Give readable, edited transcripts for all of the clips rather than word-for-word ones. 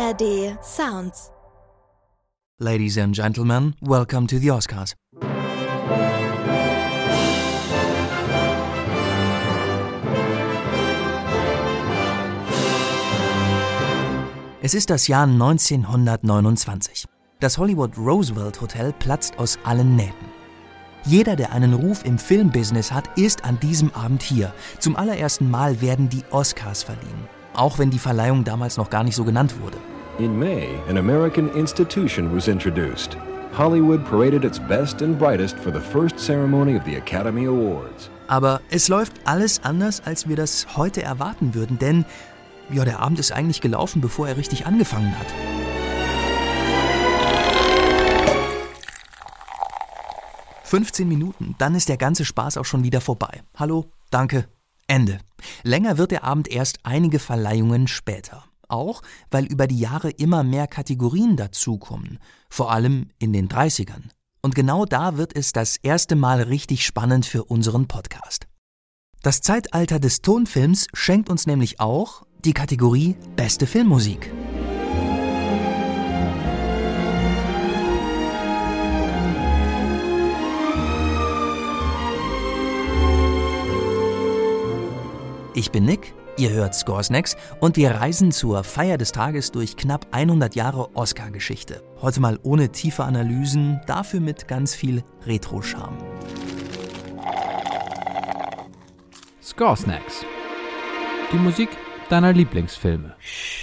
ARD Sounds. Ladies and gentlemen, welcome to the Oscars. Es ist das Jahr 1929. Das Hollywood Roosevelt Hotel platzt aus allen Nähten. Jeder, der einen Ruf im Filmbusiness hat, ist an diesem Abend hier. Zum allerersten Mal werden die Oscars verliehen. Auch wenn die Verleihung damals noch gar nicht so genannt wurde. In May, an American institution was introduced. Hollywood paraded its best and brightest for the first ceremony of the Academy Awards. Aber es läuft alles anders, als wir das heute erwarten würden, denn der Abend ist eigentlich gelaufen, bevor er richtig angefangen hat. "15 Minuten, dann ist der ganze Spaß auch schon wieder vorbei. Hallo, danke, Ende. Länger wird der Abend erst einige Verleihungen später. Auch, weil über die Jahre immer mehr Kategorien dazukommen. Vor allem in den 30ern. Und genau da wird es das erste Mal richtig spannend für unseren Podcast. Das Zeitalter des Tonfilms schenkt uns nämlich auch die Kategorie Beste Filmmusik. Ich bin Nick, ihr hört Scoresnacks und wir reisen zur Feier des Tages durch knapp 100 Jahre Oscar-Geschichte. Heute mal ohne tiefe Analysen, dafür mit ganz viel Retro-Charme. Scoresnacks. Die Musik deiner Lieblingsfilme.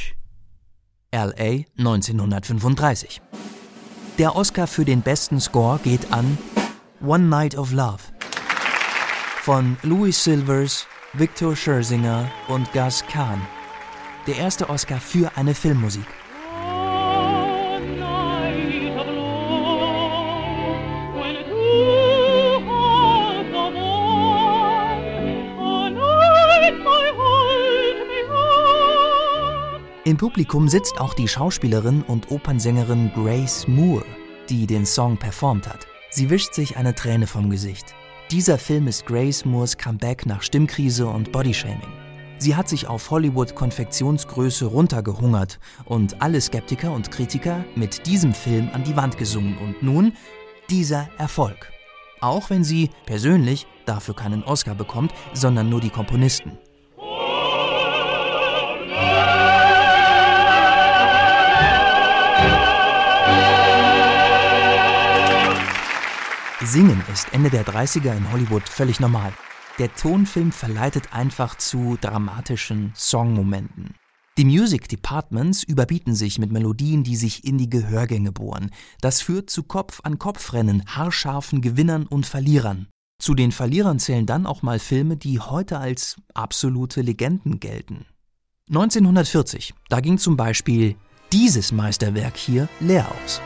L.A. 1935. Der Oscar für den besten Score geht an One Night of Love von Louis Silvers, Victor Scherzinger und Gus Kahn. Der erste Oscar für eine Filmmusik. Im Publikum sitzt auch die Schauspielerin und Opernsängerin Grace Moore, die den Song performt hat. Sie wischt sich eine Träne vom Gesicht. Dieser Film ist Grace Moores Comeback nach Stimmkrise und Bodyshaming. Sie hat sich auf Hollywood-Konfektionsgröße runtergehungert und alle Skeptiker und Kritiker mit diesem Film an die Wand gesungen. Und nun dieser Erfolg. Auch wenn sie persönlich dafür keinen Oscar bekommt, sondern nur die Komponisten. Singen ist Ende der 30er in Hollywood völlig normal. Der Tonfilm verleitet einfach zu dramatischen Songmomenten. Die Music Departments überbieten sich mit Melodien, die sich in die Gehörgänge bohren. Das führt zu Kopf-an-Kopf-Rennen, haarscharfen Gewinnern und Verlierern. Zu den Verlierern zählen dann auch mal Filme, die heute als absolute Legenden gelten. 1940, da ging zum Beispiel dieses Meisterwerk hier leer aus.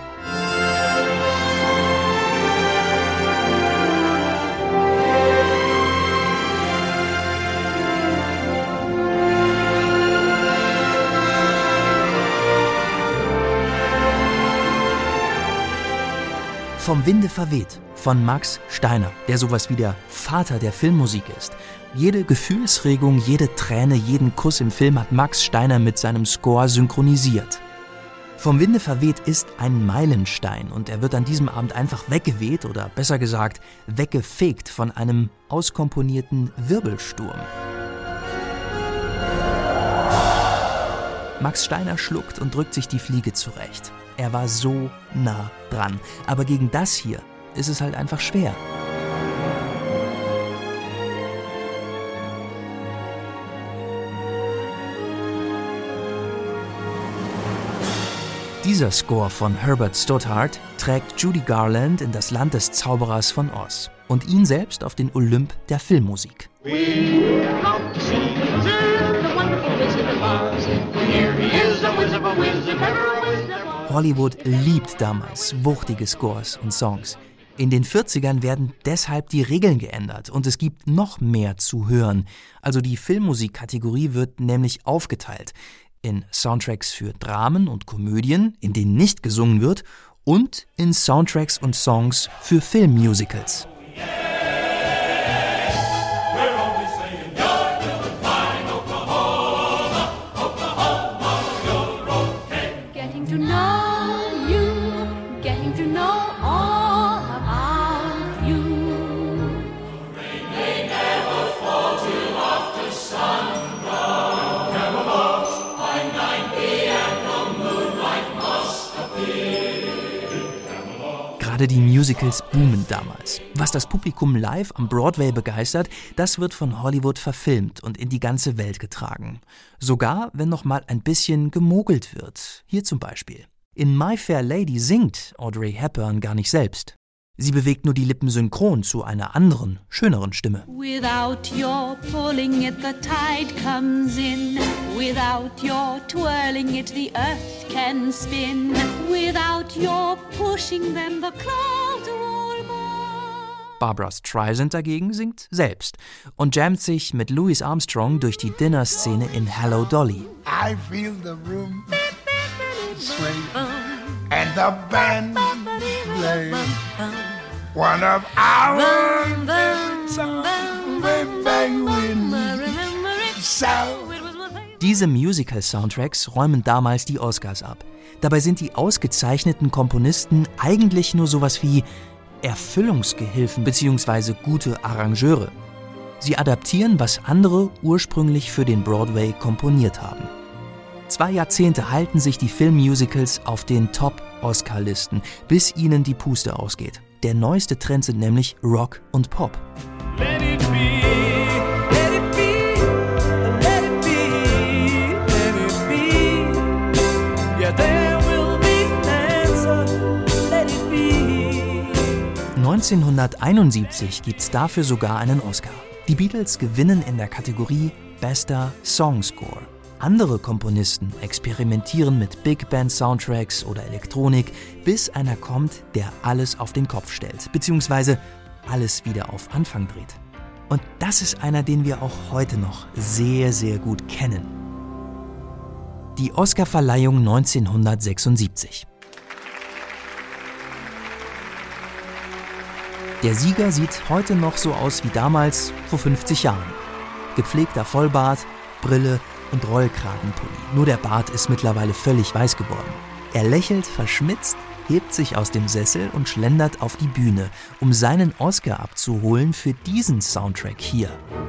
Vom Winde verweht von Max Steiner, der sowas wie der Vater der Filmmusik ist. Jede Gefühlsregung, jede Träne, jeden Kuss im Film hat Max Steiner mit seinem Score synchronisiert. Vom Winde verweht ist ein Meilenstein und er wird an diesem Abend einfach weggeweht oder besser gesagt weggefegt von einem auskomponierten Wirbelsturm. Max Steiner schluckt und drückt sich die Fliege zurecht. Er war so nah dran. Aber gegen das hier ist es halt einfach schwer. Dieser Score von Herbert Stothart trägt Judy Garland in das Land des Zauberers von Oz und ihn selbst auf den Olymp der Filmmusik. Hollywood liebt damals wuchtige Scores und Songs. In den 40ern werden deshalb die Regeln geändert und es gibt noch mehr zu hören. Also die Filmmusikkategorie wird nämlich aufgeteilt in Soundtracks für Dramen und Komödien, in denen nicht gesungen wird, und in Soundtracks und Songs für Filmmusicals. Gerade die Musicals boomen damals. Was das Publikum live am Broadway begeistert, das wird von Hollywood verfilmt und in die ganze Welt getragen. Sogar, wenn noch mal ein bisschen gemogelt wird. Hier zum Beispiel. In My Fair Lady singt Audrey Hepburn gar nicht selbst. Sie bewegt nur die Lippen synchron zu einer anderen, schöneren Stimme. Without your pulling it, the tide comes in. Without your twirling it, the earth can spin. Without your pushing them, the clouds roll by. Barbra Streisand dagegen singt selbst und jammt sich mit Louis Armstrong durch die Dinner-Szene in Hello Dolly. I feel the room sway and the band play one of our favorite songs way back when. So Diese Musical-Soundtracks räumen damals die Oscars ab. Dabei sind die ausgezeichneten Komponisten eigentlich nur sowas wie Erfüllungsgehilfen bzw. gute Arrangeure. Sie adaptieren, was andere ursprünglich für den Broadway komponiert haben. 2 Jahrzehnte halten sich die Filmmusicals auf den Top-Oscar-Listen, bis ihnen die Puste ausgeht. Der neueste Trend sind nämlich Rock und Pop. Let it be, let it be, let it be, let it be. Yeah, there will be an answer, let it be. 1971 gibt's dafür sogar einen Oscar. Die Beatles gewinnen in der Kategorie Bester Songscore. Andere Komponisten experimentieren mit Big Band Soundtracks oder Elektronik, bis einer kommt, der alles auf den Kopf stellt, beziehungsweise alles wieder auf Anfang dreht. Und das ist einer, den wir auch heute noch sehr, sehr gut kennen. Die Oscarverleihung 1976. Der Sieger sieht heute noch so aus wie damals, vor 50 Jahren. Gepflegter Vollbart, Brille und Rollkragenpulli. Nur der Bart ist mittlerweile völlig weiß geworden. Er lächelt verschmitzt, hebt sich aus dem Sessel und schlendert auf die Bühne, um seinen Oscar abzuholen für diesen Soundtrack hier.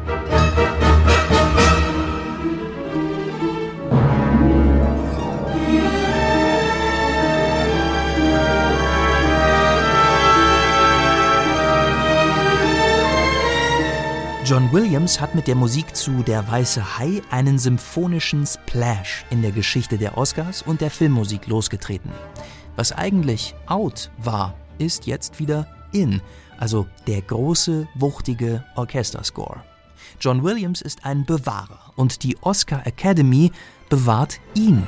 John Williams hat mit der Musik zu Der weiße Hai einen symphonischen Splash in der Geschichte der Oscars und der Filmmusik losgetreten. Was eigentlich out war, ist jetzt wieder in, also der große, wuchtige Orchesterscore. John Williams ist ein Bewahrer und die Oscar Academy bewahrt ihn.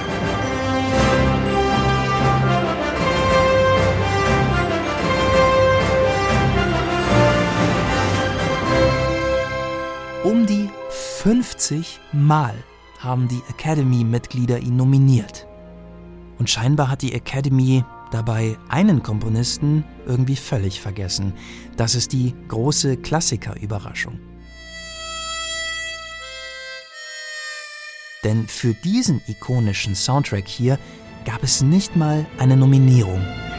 Um die 50 Mal haben die Academy-Mitglieder ihn nominiert. Und scheinbar hat die Academy dabei einen Komponisten irgendwie völlig vergessen. Das ist die große Klassiker-Überraschung. Denn für diesen ikonischen Soundtrack hier gab es nicht mal eine Nominierung.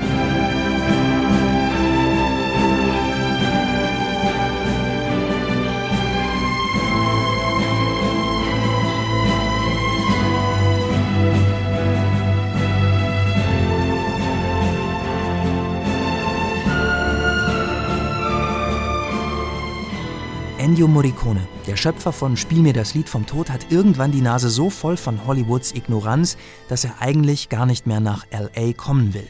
Ennio Morricone, der Schöpfer von Spiel mir das Lied vom Tod, hat irgendwann die Nase so voll von Hollywoods Ignoranz, dass er eigentlich gar nicht mehr nach L.A. kommen will.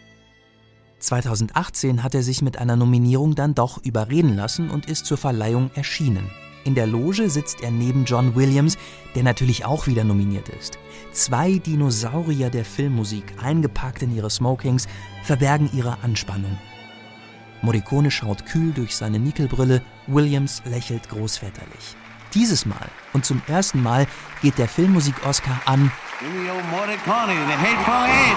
2018 hat er sich mit einer Nominierung dann doch überreden lassen und ist zur Verleihung erschienen. In der Loge sitzt er neben John Williams, der natürlich auch wieder nominiert ist. 2 Dinosaurier der Filmmusik, eingepackt in ihre Smokings, verbergen ihre Anspannung. Morricone schaut kühl durch seine Nickelbrille, Williams lächelt großväterlich. Dieses Mal und zum ersten Mal geht der Filmmusik-Oscar an Ennio Morricone, The Hateful Eight.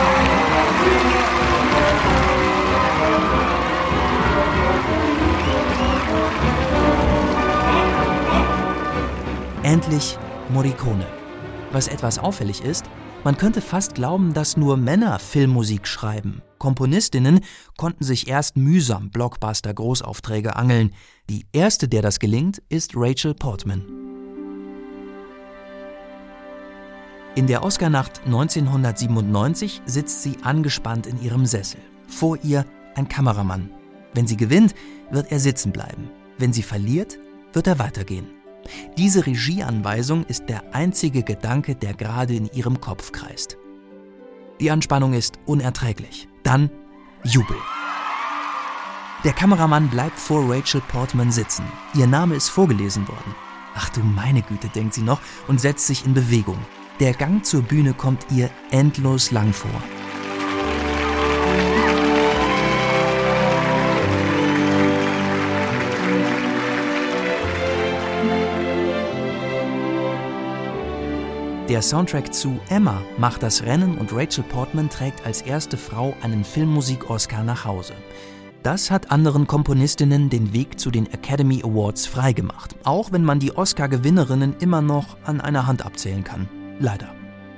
endlich Morricone. Was etwas auffällig ist, man könnte fast glauben, dass nur Männer Filmmusik schreiben. Komponistinnen konnten sich erst mühsam Blockbuster-Großaufträge angeln. Die erste, der das gelingt, ist Rachel Portman. In der Oscarnacht 1997 sitzt sie angespannt in ihrem Sessel. Vor ihr ein Kameramann. Wenn sie gewinnt, wird er sitzen bleiben. Wenn sie verliert, wird er weitergehen. Diese Regieanweisung ist der einzige Gedanke, der gerade in ihrem Kopf kreist. Die Anspannung ist unerträglich. Dann Jubel. Der Kameramann bleibt vor Rachel Portman sitzen. Ihr Name ist vorgelesen worden. Ach du meine Güte, denkt sie noch und setzt sich in Bewegung. Der Gang zur Bühne kommt ihr endlos lang vor. Der Soundtrack zu Emma macht das Rennen und Rachel Portman trägt als erste Frau einen Filmmusik-Oscar nach Hause. Das hat anderen Komponistinnen den Weg zu den Academy Awards freigemacht, auch wenn man die Oscar-Gewinnerinnen immer noch an einer Hand abzählen kann. Leider.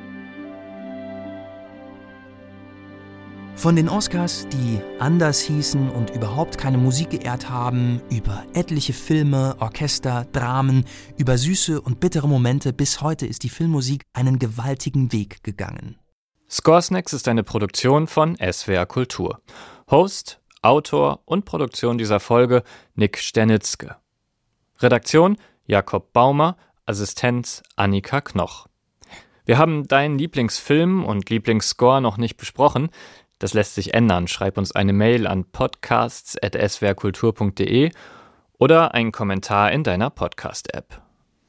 Von den Oscars, die anders hießen und überhaupt keine Musik geehrt haben, über etliche Filme, Orchester, Dramen, über süße und bittere Momente, bis heute ist die Filmmusik einen gewaltigen Weg gegangen. Scoresnacks ist eine Produktion von SWR Kultur. Host, Autor und Produktion dieser Folge Nick Sternitzke. Redaktion Jakob Baumer, Assistenz Annika Knoch. Wir haben deinen Lieblingsfilm und Lieblingsscore noch nicht besprochen. Das lässt sich ändern. Schreib uns eine Mail an podcasts@swrkultur.de oder einen Kommentar in deiner Podcast-App.